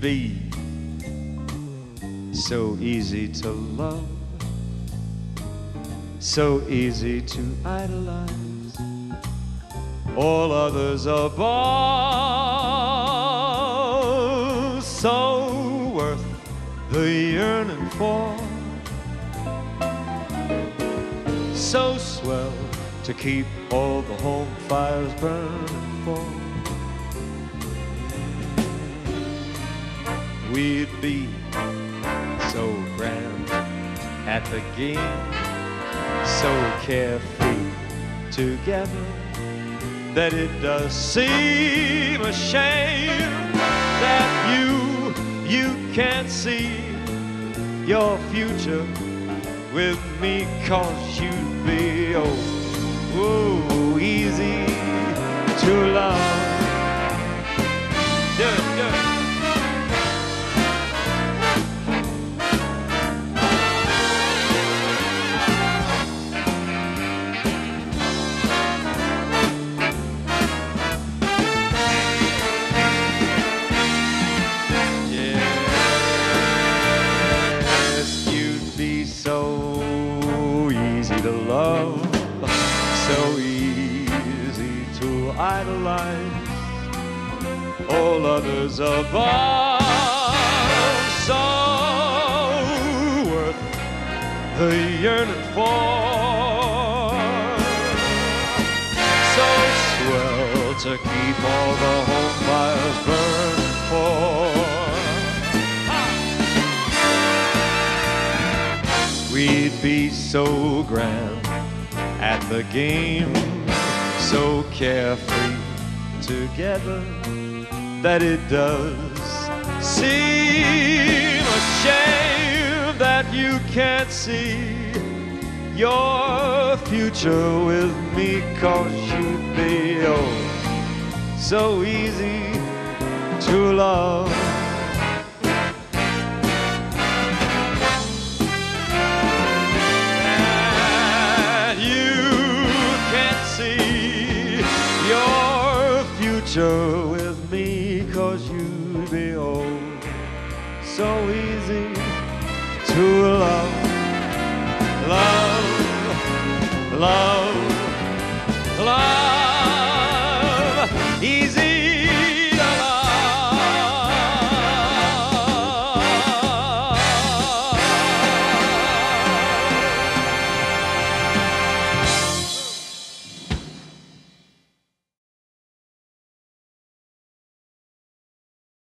be so easy to love, so easy to idolize, all others above, so worth the yearning for, so swell to keep all the home fires burning for. We'd be so grand at the game, so carefree together, that it does seem a shame that you can't see your future with me, 'cause you'd be oh, easy to love. Do it, do it. To love, so easy to idolize, all others above, so worth the yearning for, so swell to keep all the home fires burning for. We'd be so grand at the game, so carefree together, that it does seem a shame that you can't see your future with me, 'cause you'd be so easy to love. Your future